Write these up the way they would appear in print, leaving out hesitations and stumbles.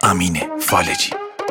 امین فالجی.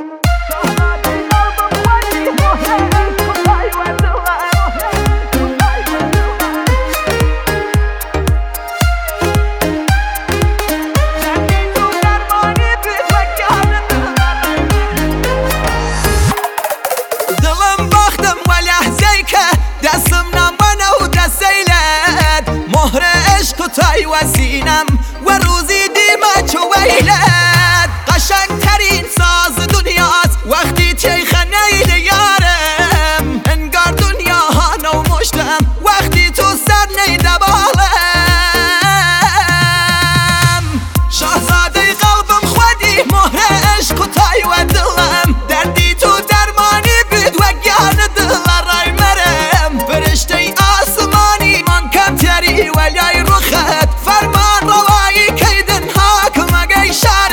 دلم باختم و لحظه‌ای که دستم نمانه و دستیلت مهر عشق و تای و سینم و روزی دیمه چو ویلت قشنگترین ساز دنیاست وقتی تیخنه یارم انگار دنیا ها نو مشتم وقتی تو سر نیده بالم شاهزاده قلبم خودی مهر عشق و تای و دلم دردی تو درمانی بید و گان دل رای مرم فرشته آسمانی من کمتری ولی رخت فرمان روایی کیدن حاکم اگه شر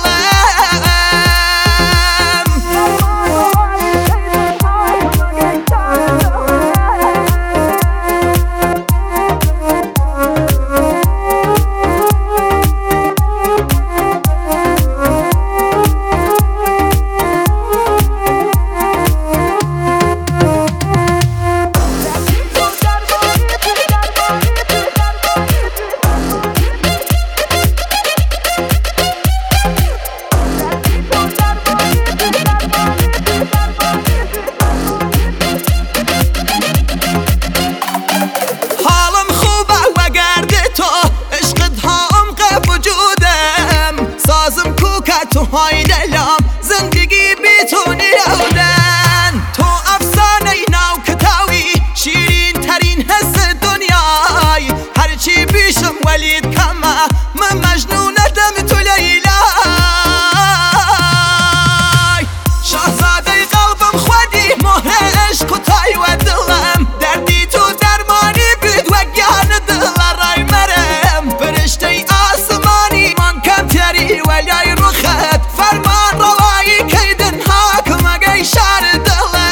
تو های دلم زندگی بی تو نیودن تو افسانه نو کتاوی شیرین ترین حس دنیای هرچی بیشم ولید کمه من مجنونتم تو لیلای شاهزاده قلبم خودی مهر عشق و تای و دلم دردی تو درمانی بید و گان دل رای مرم فرشته آسمانی من کمتری ولی فرمان روایی کیدن حاکم اگه شر دلم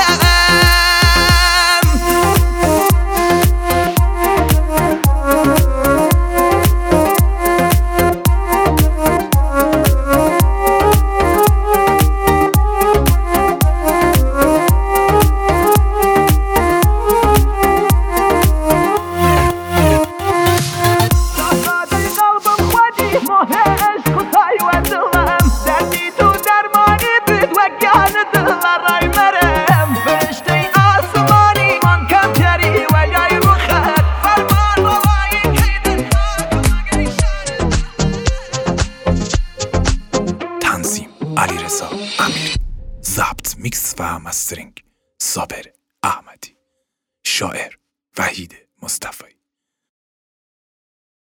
شاهزاده قلبم خودی مهر عشق و تای و دلم دردی تو درمانی بید و گان دل رای مرم فرشته آسمانی من کمتری ولی رخت فرمان روایی کیدن حاکم اگه شر تنظیم علیرضا امیر، ضبط میکس و مسترینگ صابر احمدی، شاعر وحید مصطفی.